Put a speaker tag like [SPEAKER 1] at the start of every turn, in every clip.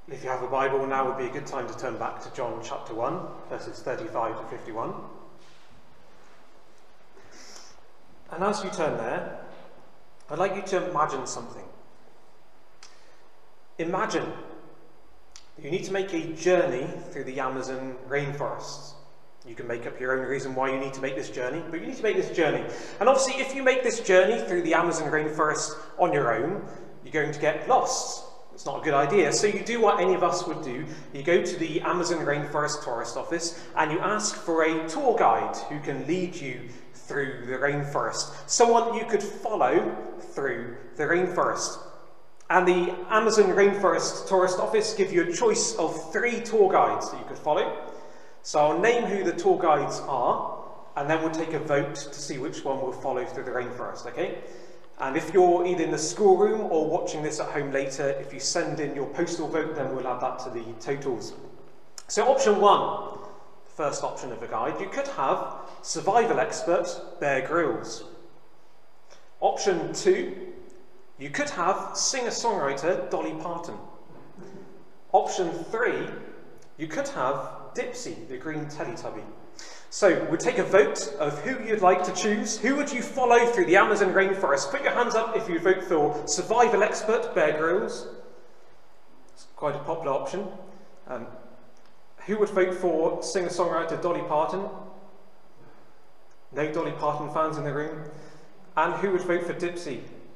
[SPEAKER 1] If you have a Bible, now would be a good time to turn back to John chapter 1, verses 35 to 51. And as you turn there, I'd like you to imagine something. Imagine that you need to make a journey through the Amazon rainforests. You can make up your own reason why you need to make this journey, but you need to make this journey. And obviously, if you make this journey through the Amazon rainforest on your own, you're going to get lost. It's not a good idea. So you do what any of us would do. You go to the Amazon Rainforest Tourist Office and you ask for a tour guide who can lead you through the rainforest. Someone you could follow through the rainforest. And the Amazon Rainforest Tourist Office give you a choice of 3 tour guides that you could follow. So I'll name who the tour guides are, and then we'll take a vote to see which one we'll follow through the rainforest, okay? And if you're either in the schoolroom or watching this at home later, if you send in your postal vote, then we'll add that to the totals. So option 1, the first option of a guide, you could have survival expert Bear Grylls. Option 2, you could have singer-songwriter Dolly Parton. Option 3, you could have Dipsy, the green Teletubby. So we'll take a vote of who you'd like to choose. Who would you follow through the Amazon rainforest? Put your hands up if you vote for survival expert Bear Grylls. It's quite a popular option. Who would vote for singer-songwriter Dolly Parton? No Dolly Parton fans in the room. And who would vote for Dipsy?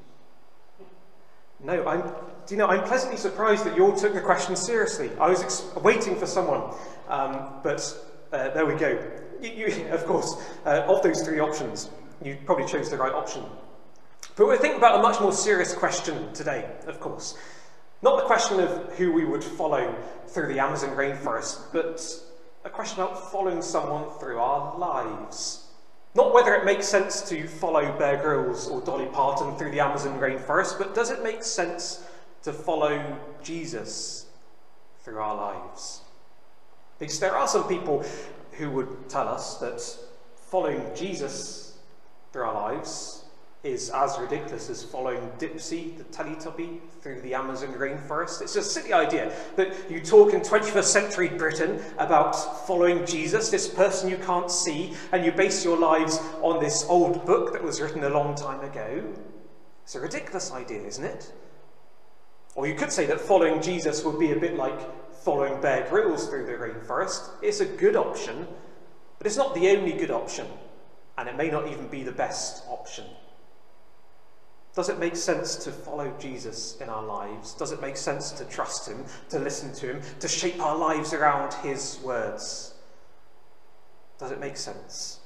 [SPEAKER 1] No, I'm pleasantly surprised that you all took the question seriously. I was waiting for someone, but there we go. Of course, of those 3 options, you probably chose the right option. But we're thinking about a much more serious question today, of course. Not the question of who we would follow through the Amazon rainforest, but a question about following someone through our lives. Not whether it makes sense to follow Bear Grylls or Dolly Parton through the Amazon rainforest, but does it make sense to follow Jesus through our lives? Because there are some people who would tell us that following Jesus through our lives is as ridiculous as following Dipsy, the Teletubby, through the Amazon rainforest. It's a silly idea that you talk in 21st century Britain about following Jesus, this person you can't see, and you base your lives on this old book that was written a long time ago. It's a ridiculous idea, isn't it? Or you could say that following Jesus would be a bit like following Bear Grylls through the rainforest. It's a good option, but it's not the only good option, and it may not even be the best option. Does it make sense to follow Jesus in our lives? Does it make sense to trust him, to listen to him, to shape our lives around his words? Does it make sense?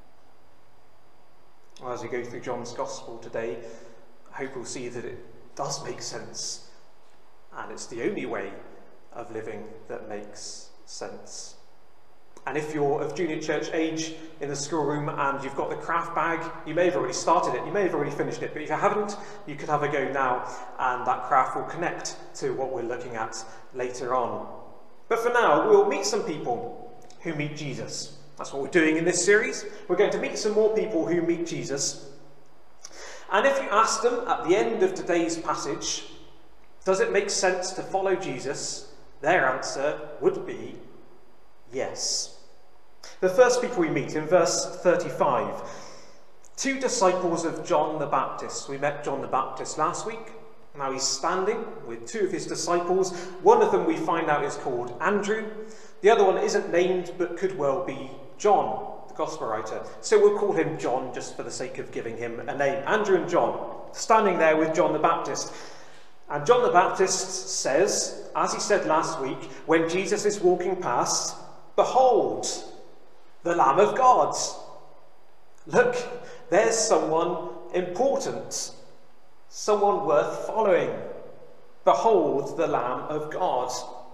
[SPEAKER 1] Well, as we go through John's Gospel today, I hope we'll see that it does make sense, and it's the only way of living that makes sense. And if you're of junior church age in the schoolroom and you've got the craft bag, you may have already started it, you may have already finished it, but if you haven't, you could have a go now, and that craft will connect to what we're looking at later on. But for now, we'll meet some people who meet Jesus. That's what we're doing in this series. We're going to meet some more people who meet Jesus. And if you ask them at the end of today's passage, does it make sense to follow Jesus? Their answer would be yes. The first people we meet in verse 35, 2 disciples of John the Baptist. We met John the Baptist last week. Now he's standing with 2 of his disciples. One of them we find out is called Andrew. The other one isn't named but could well be John, the Gospel writer. So we'll call him John just for the sake of giving him a name. Andrew and John, standing there with John the Baptist. And John the Baptist says, as he said last week, when Jesus is walking past, "Behold, the Lamb of God." Look, there's someone important, someone worth following. Behold, the Lamb of God.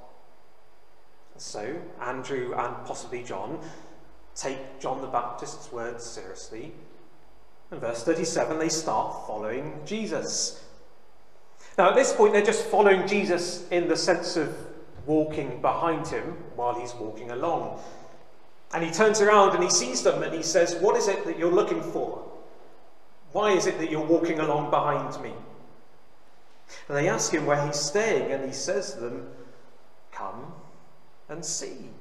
[SPEAKER 1] So, Andrew and possibly John take John the Baptist's words seriously. In verse 37, they start following Jesus. Now, at this point, they're just following Jesus in the sense of walking behind him while he's walking along. And he turns around and he sees them and he says, "What is it that you're looking for? Why is it that you're walking along behind me?" And they ask him where he's staying, and he says to them, come and see.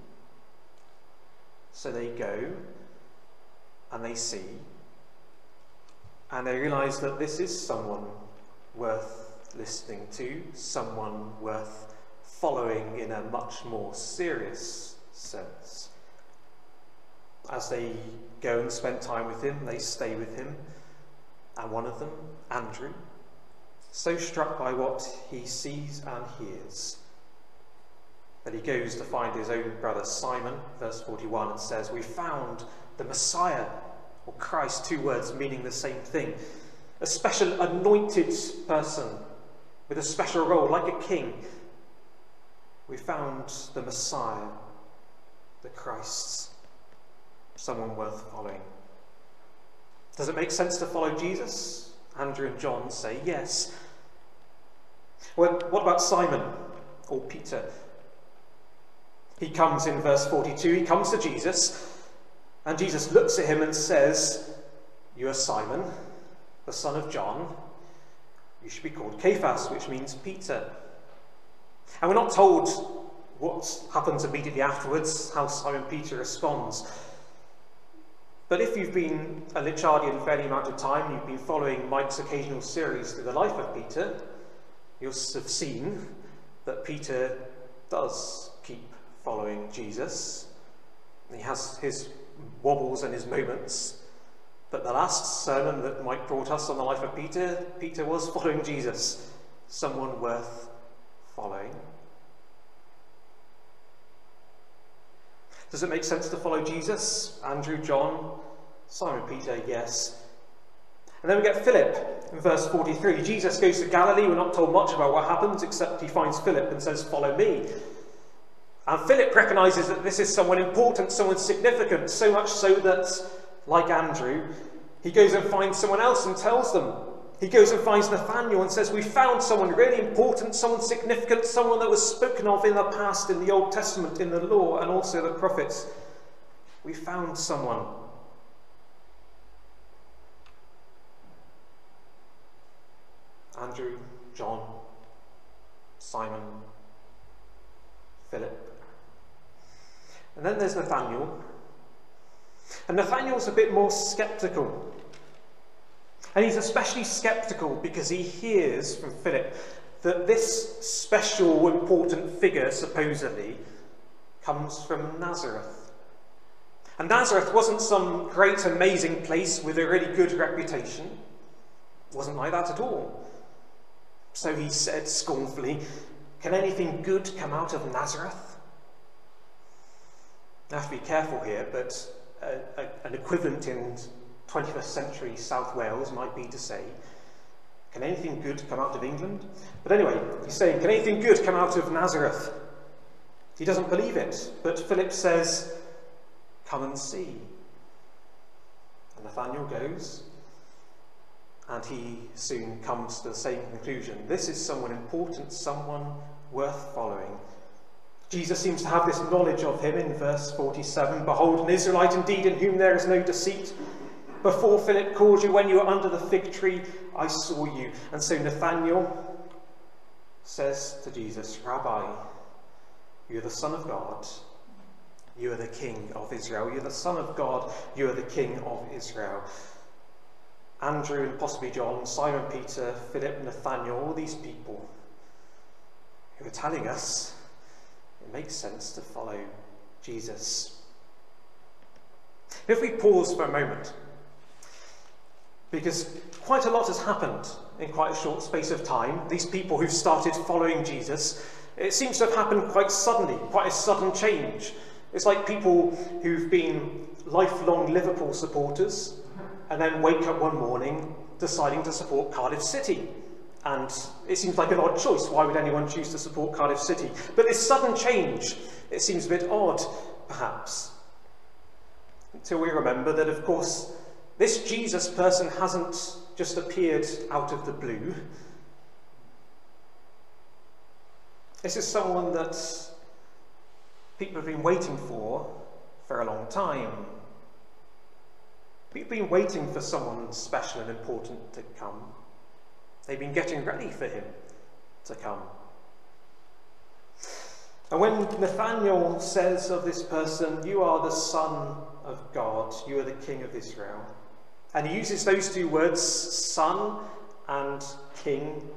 [SPEAKER 1] So they go and they see, and they realise that this is someone worth listening to, someone worth following in a much more serious sense. As they go and spend time with him, they stay with him, and one of them, Andrew, so struck by what he sees and hears that he goes to find his own brother Simon, verse 41, and says, "We found the Messiah," or Christ, two words meaning the same thing, a special anointed person with a special role, like a king. We found the Messiah, the Christ, someone worth following. Does it make sense to follow Jesus? Andrew and John say yes. Well, what about Simon, or Peter? He comes in verse 42, he comes to Jesus, and Jesus looks at him and says, "You are Simon, the son of John. You should be called Cephas," which means Peter. And we're not told what happens immediately afterwards, how Simon Peter responds. But if you've been a Lichardian for any amount of time, you've been following Mike's occasional series through the life of Peter, you'll have seen that Peter does keep following Jesus. He has his wobbles and his moments. But the last sermon that Mike brought us on the life of Peter, Peter was following Jesus, someone worth following. Does it make sense to follow Jesus? Andrew, John, Simon Peter, yes. And then we get Philip in verse 43. Jesus goes to Galilee. We're not told much about what happens, except he finds Philip and says, "Follow me." And Philip recognises that this is someone important, someone significant, so much so that, like Andrew, he goes and finds someone else and tells them. He goes and finds Nathanael and says, "We found someone really important, someone significant, someone that was spoken of in the past, in the Old Testament, in the law, and also the prophets. We found someone." Andrew, John, Simon, Philip. And then there's Nathanael. And Nathanael's a bit more sceptical. And he's especially sceptical because he hears from Philip that this special, important figure, supposedly, comes from Nazareth. And Nazareth wasn't some great, amazing place with a really good reputation. It wasn't like that at all. So he said scornfully, "Can anything good come out of Nazareth?" I have to be careful here, but an equivalent in 21st century South Wales might be to say, "Can anything good come out of England?" But anyway, he's saying, "Can anything good come out of Nazareth?" He doesn't believe it, but Philip says, "Come and see." And Nathanael goes, and he soon comes to the same conclusion. This is someone important, someone worth following. Jesus seems to have this knowledge of him in verse 47. "Behold, an Israelite indeed, in whom there is no deceit. Before Philip called you, when you were under the fig tree, I saw you." And so Nathanael says to Jesus, "Rabbi, you are the Son of God. You are the King of Israel. You are the Son of God. You are the King of Israel." Andrew and possibly John, Simon Peter, Philip, Nathanael, all these people who are telling us it makes sense to follow Jesus. If we pause for a moment, because quite a lot has happened in quite a short space of time. These people who've started following Jesus, it seems to have happened quite suddenly, quite a sudden change. It's like people who've been lifelong Liverpool supporters and then wake up one morning deciding to support Cardiff City. And it seems like an odd choice. Why would anyone choose to support Cardiff City? But this sudden change, it seems a bit odd, perhaps. Until we remember that, of course, this Jesus person hasn't just appeared out of the blue. This is someone that people have been waiting for a long time. People have been waiting for someone special and important to come. They've been getting ready for him to come. And And when Nathanael says of this person, "You are the Son of God, you are the King of Israel," and he uses those two words, son and king,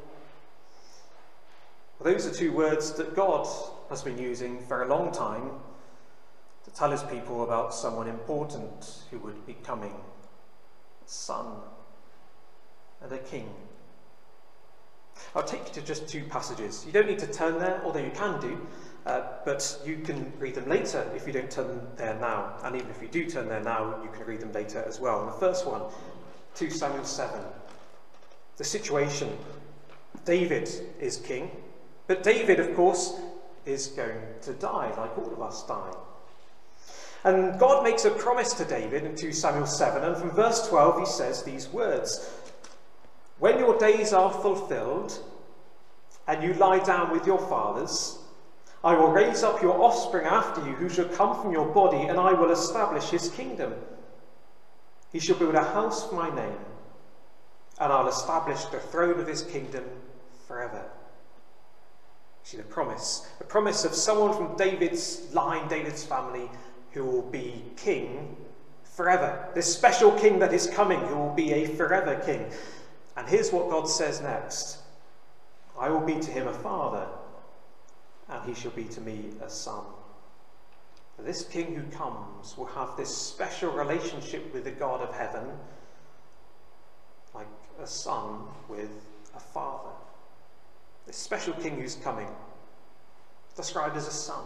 [SPEAKER 1] well, those are two words that God has been using for a long time to tell his people about someone important who would be coming, a son and a king. I'll take you to just two passages. You don't need to turn there, although you can do, but you can read them later if you don't turn there now. And even if you do turn there now, you can read them later as well. And the first one, 2 Samuel 7. The situation. David is king, but David, of course, is going to die, like all of us die. And God makes a promise to David in 2 Samuel 7, and from verse 12 he says these words: "When your days are fulfilled, and you lie down with your fathers, I will raise up your offspring after you, who shall come from your body, and I will establish his kingdom. He shall build a house for my name, and I'll establish the throne of his kingdom forever." See the promise of someone from David's line, David's family, who will be king forever. This special king that is coming, who will be a forever king. And here's what God says next: "I will be to him a father, and he shall be to me a son." This king who comes will have this special relationship with the God of heaven, like a son with a father. This special king who's coming, described as a son.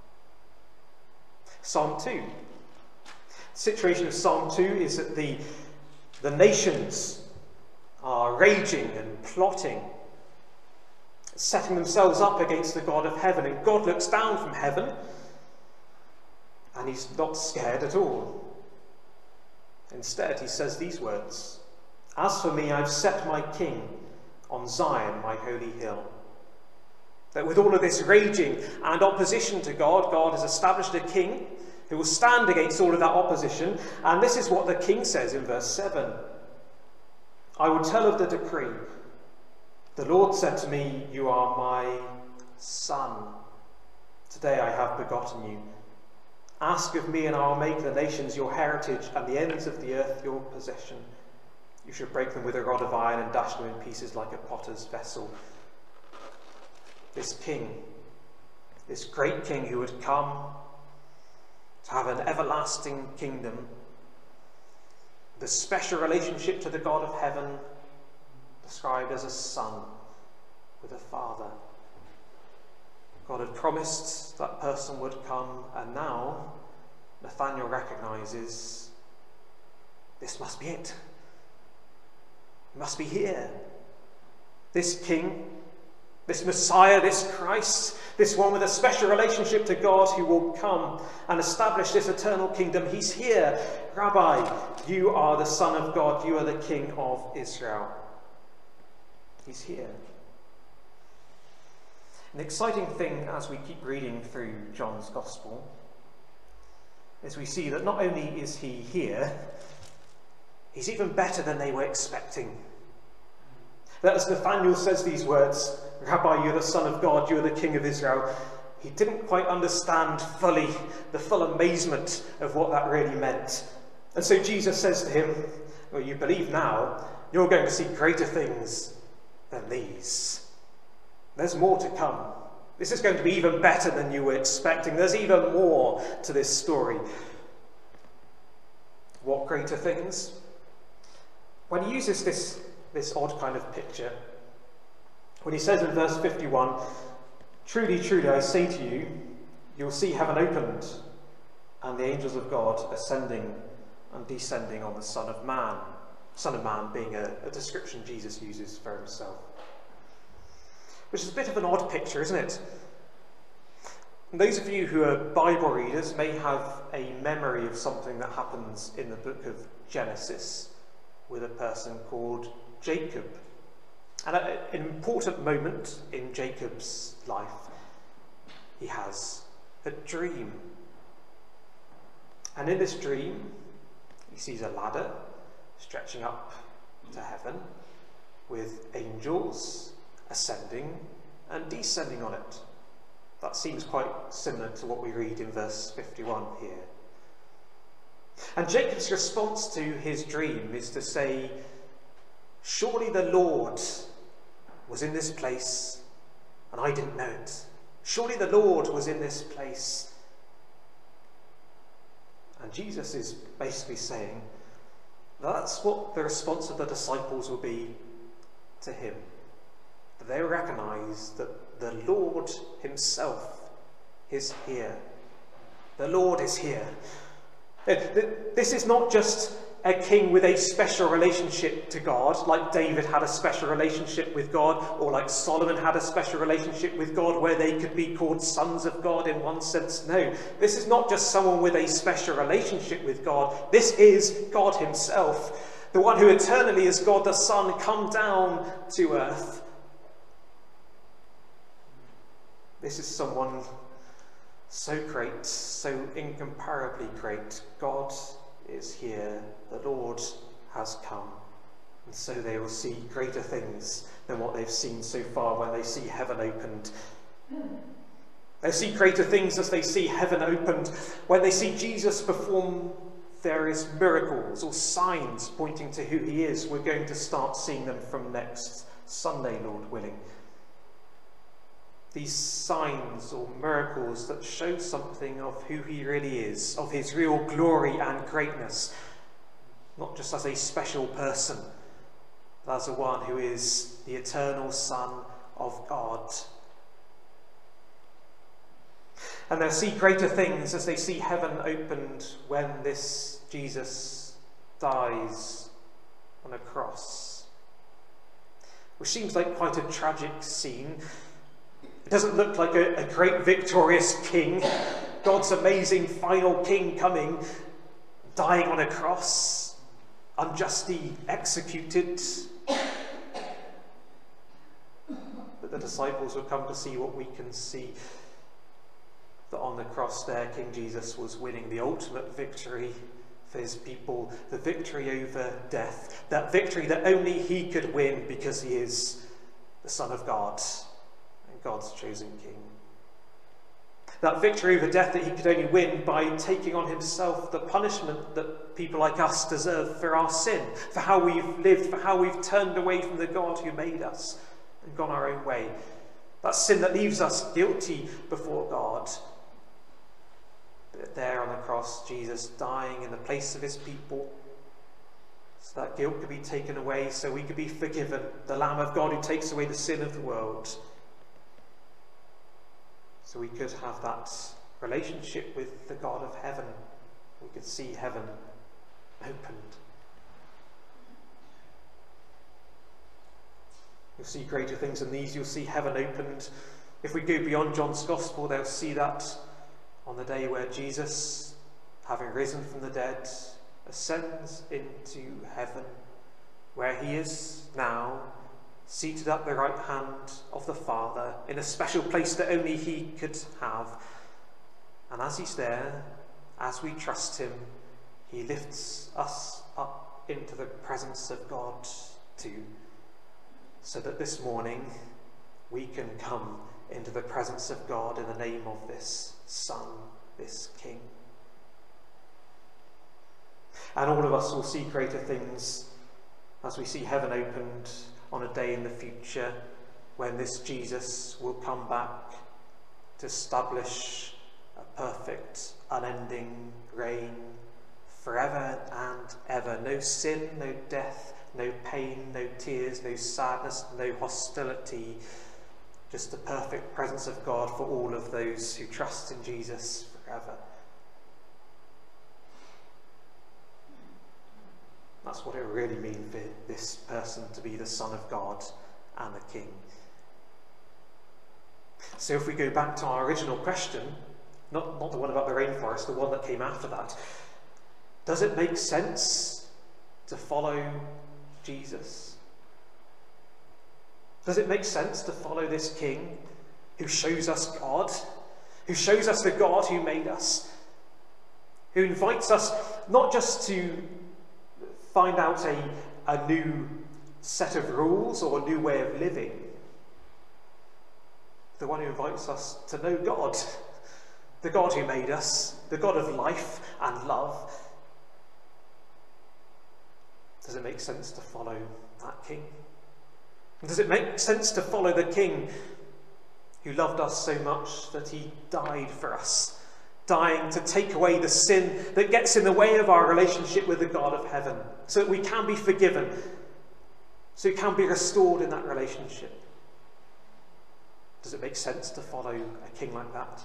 [SPEAKER 1] Psalm 2. The situation of Psalm 2 is that the nations are raging and plotting, setting themselves up against the God of heaven, and God looks down from heaven and he's not scared at all. Instead, he says these words: "As for me, I've set my king on Zion, my holy hill." That with all of this raging and opposition to God, God has established a king who will stand against all of that opposition. And this is what the king says in verse 7. "I will tell of the decree. The Lord said to me, 'You are my son. Today I have begotten you. Ask of me, and I will make the nations your heritage, and the ends of the earth your possession. You shall break them with a rod of iron and dash them in pieces like a potter's vessel.'" This king, this great king who would come to have an everlasting kingdom, the special relationship to the God of heaven, described as a son with a father. God had promised that person would come, and now Nathanael recognizes this must be it. It must be here. This king, this Messiah, this Christ, this one with a special relationship to God who will come and establish this eternal kingdom. He's here. "Rabbi, you are the Son of God. You are the King of Israel." He's here. An exciting thing as we keep reading through John's Gospel is we see that not only is he here, he's even better than they were expecting. That as Nathanael says these words, "Rabbi, you're the Son of God, you're the King of Israel," he didn't quite understand fully the full amazement of what that really meant. And so Jesus says to him, "Well, you believe now, you're going to see greater things than these. There's more to come. This is going to be even better than you were expecting. There's even more to this story." What greater things? When he uses this odd kind of picture, when he says in verse 51, "Truly, truly, I say to you, you'll see heaven opened and the angels of God ascending and descending on the Son of Man." Son of Man being a description Jesus uses for himself. Which is a bit of an odd picture, isn't it? And those of you who are Bible readers may have a memory of something that happens in the book of Genesis with a person called Jacob. And at an important moment in Jacob's life, he has a dream. And in this dream, he sees a ladder stretching up to heaven with angels ascending and descending on it. That seems quite similar to what we read in verse 51 here. And Jacob's response to his dream is to say, surely the Lord was in this place and I didn't know it. Surely the Lord was in this place. And Jesus is basically saying that's what the response of the disciples will be to him. That they recognise that the Lord himself is here. The Lord is here. This is not just a king with a special relationship to God, like David had a special relationship with God, or like Solomon had a special relationship with God, where they could be called sons of God in one sense. No, this is not just someone with a special relationship with God. This is God himself, the one who eternally is God the Son, come down to earth. This is someone so great, so incomparably great. God is here, the Lord has come. And so they will see greater things than what they've seen so far when they see heaven opened. They'll see greater things as they see heaven opened, when they see Jesus perform various miracles or signs pointing to who he is. We're going to start seeing them from next Sunday, Lord willing. These signs or miracles that show something of who he really is, of his real glory and greatness, not just as a special person, but as the one who is the eternal Son of God. And they'll see greater things as they see heaven opened when this Jesus dies on a cross, which seems like quite a tragic scene. It doesn't look like a great victorious king, God's amazing final king coming, dying on a cross, unjustly executed. But the disciples will come to see what we can see, that on the cross there, King Jesus was winning the ultimate victory for his people, the victory over death, that victory that only he could win because he is the Son of God, God's chosen king. That victory over death that he could only win by taking on himself the punishment that people like us deserve for our sin, for how we've lived, for how we've turned away from the God who made us and gone our own way. That sin that leaves us guilty before God. But there on the cross, Jesus dying in the place of his people, so that guilt could be taken away, so we could be forgiven, the Lamb of God who takes away the sin of the world. So we could have that relationship with the God of heaven. We could see heaven opened. You'll see greater things than these. You'll see heaven opened. If we go beyond John's Gospel, they'll see that on the day where Jesus, having risen from the dead, ascends into heaven, where he is now, seated at the right hand of the Father, in a special place that only he could have. And as he's there, as we trust him, he lifts us up into the presence of God too, so that this morning we can come into the presence of God in the name of this Son, this King. And all of us will see greater things as we see heaven opened on a day in the future when this Jesus will come back to establish a perfect, unending reign forever and ever. No sin, no death, no pain, no tears, no sadness, no hostility. Just the perfect presence of God for all of those who trust in Jesus forever. That's what it really means for this person to be the Son of God and the King. So if we go back to our original question, not the one about the rainforest, the one that came after that, does it make sense to follow Jesus? Does it make sense to follow this King who shows us God, who shows us the God who made us, who invites us not just to find out a new set of rules or a new way of living, the one who invites us to know God, the God who made us, the God of life and love. Does it make sense to follow that King? Does it make sense to follow the King who loved us so much that he died for us, dying to take away the sin that gets in the way of our relationship with the God of heaven, so that we can be forgiven, so we can be restored in that relationship? Does it make sense to follow a King like that?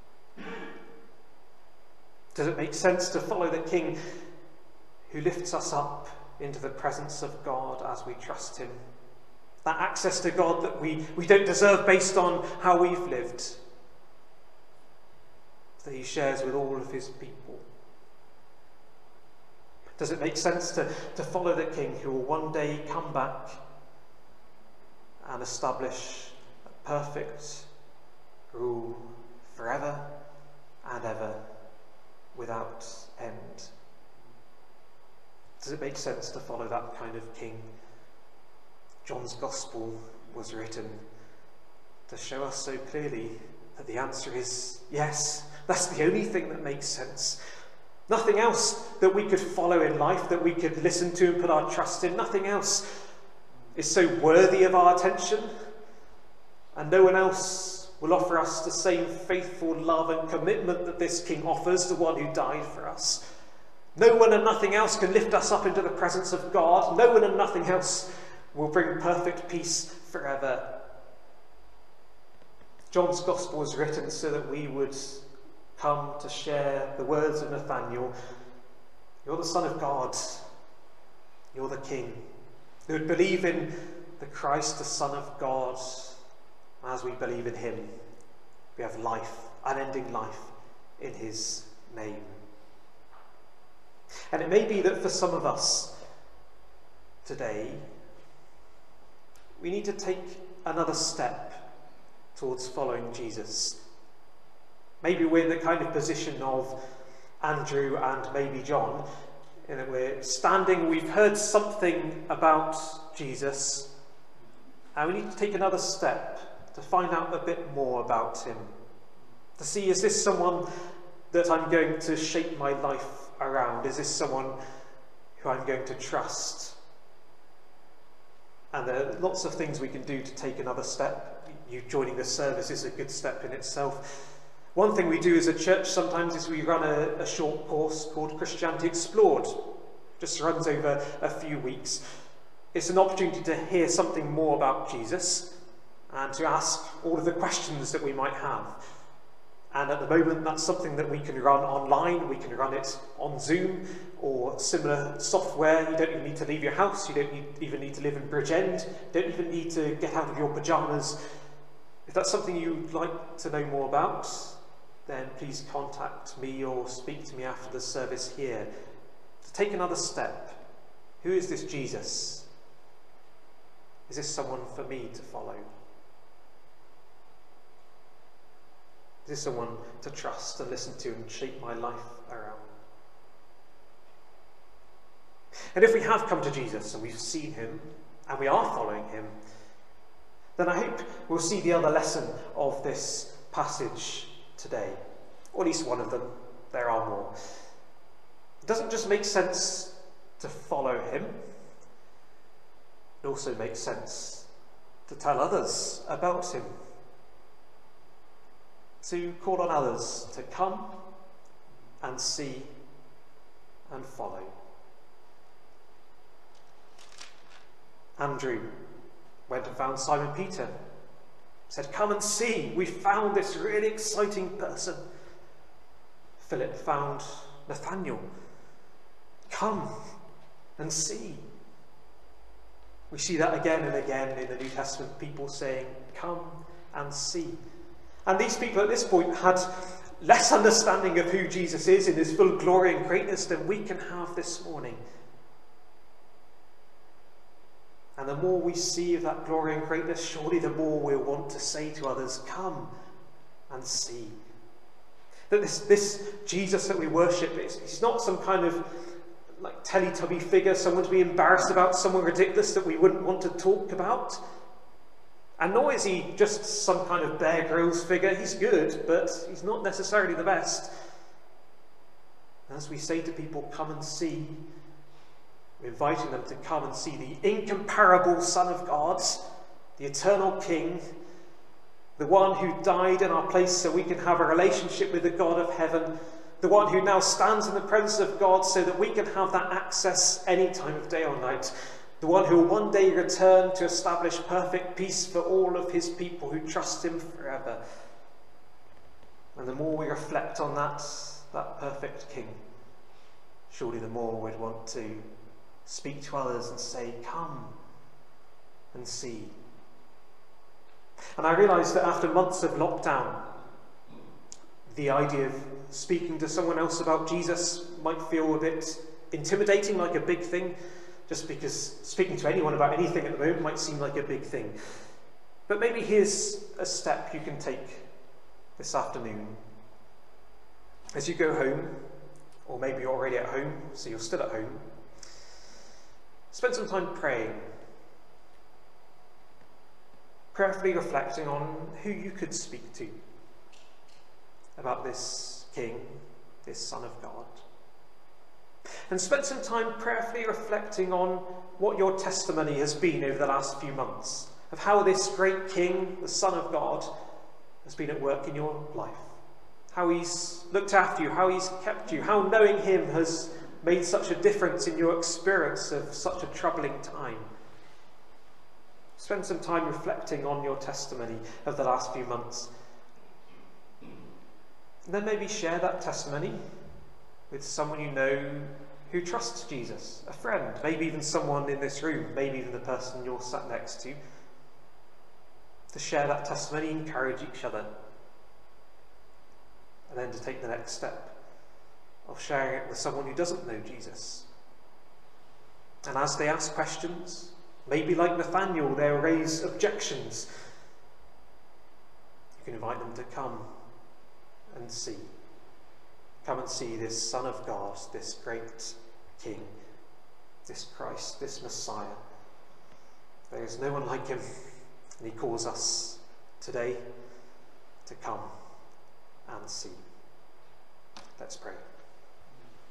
[SPEAKER 1] Does it make sense to follow the King who lifts us up into the presence of God as we trust him? That access to God that we don't deserve based on how we've lived, that he shares with all of his people. Does it make sense to follow the King who will one day come back and establish a perfect rule forever and ever without end? Does it make sense to follow that kind of King? John's Gospel was written to show us so clearly that the answer is yes. That's the only thing that makes sense. Nothing else that we could follow in life, that we could listen to and put our trust in, nothing else is so worthy of our attention, and no one else will offer us the same faithful love and commitment that this King offers, the one who died for us. No one and nothing else can lift us up into the presence of God. No one and nothing else will bring perfect peace forever. John's Gospel was written so that we would come to share the words of Nathanael. You're the Son of God. You're the King. We would believe in the Christ, the Son of God. As we believe in him, we have life, unending life, in his name. And it may be that for some of us today, we need to take another step towards following Jesus. Maybe we're in the kind of position of Andrew and maybe John, in that we're standing, we've heard something about Jesus, and we need to take another step to find out a bit more about him. To see, is this someone that I'm going to shape my life around? Is this someone who I'm going to trust? And there are lots of things we can do to take another step. You joining the service is a good step in itself. One thing we do as a church sometimes is we run a short course called Christianity Explored. Just runs over a few weeks. It's an opportunity to hear something more about Jesus and to ask all of the questions that we might have. And at the moment, that's something that we can run online. We can run it on Zoom or similar software. You don't even need to leave your house. You don't even need to live in Bridgend. You don't even need to get out of your pyjamas. If that's something you'd like to know more about, then please contact me or speak to me after the service here. To take another step. Who is this Jesus? Is this someone for me to follow? Is this someone to trust and listen to and shape my life around? And if we have come to Jesus and we've seen him and we are following him, then I hope we'll see the other lesson of this passage today. Or at least one of them. There are more. It doesn't just make sense to follow him. It also makes sense to tell others about him. To call on others to come and see and follow. Andrew went and found Simon Peter. Said, come and see, we found this really exciting person. Philip found Nathanael. Come and see. We see that again and again in the New Testament, people saying, come and see. And these people at this point had less understanding of who Jesus is in his full glory and greatness than we can have this morning. And the more we see of that glory and greatness, surely the more we'll want to say to others, come and see. That this Jesus that we worship, he's not some kind of like Teletubby figure, someone to be embarrassed about, someone ridiculous that we wouldn't want to talk about. And nor is he just some kind of Bear Grylls figure. He's good, but he's not necessarily the best. As we say to people, come and see, we're inviting them to come and see the incomparable Son of God, the eternal King, the one who died in our place so we can have a relationship with the God of heaven, the one who now stands in the presence of God so that we can have that access any time of day or night, the one who will one day return to establish perfect peace for all of his people who trust him forever. And the more we reflect on that perfect King, surely the more we'd want to speak to others and say, come and see. And I realised that after months of lockdown, the idea of speaking to someone else about Jesus might feel a bit intimidating, like a big thing, just because speaking to anyone about anything at the moment might seem like a big thing. But maybe here's a step you can take this afternoon. As you go home, or maybe you're already at home, so you're still at home, spend some time praying. Prayerfully reflecting on who you could speak to about this King, this Son of God. And spend some time prayerfully reflecting on what your testimony has been over the last few months, of how this great King, the Son of God, has been at work in your life. How he's looked after you, how he's kept you, how knowing him has made such a difference in your experience of such a troubling time. Spend some time reflecting on your testimony of the last few months. And then maybe share that testimony with someone you know who trusts Jesus, a friend, maybe even someone in this room, maybe even the person you're sat next to share that testimony, encourage each other, and then to take the next step of sharing it with someone who doesn't know Jesus. And as they ask questions, maybe like Nathaniel, they'll raise objections, you can invite them to come and see. Come and see this Son of God, this great King, this Christ, this Messiah. There is no one like him, and he calls us today to come and see. Let's pray.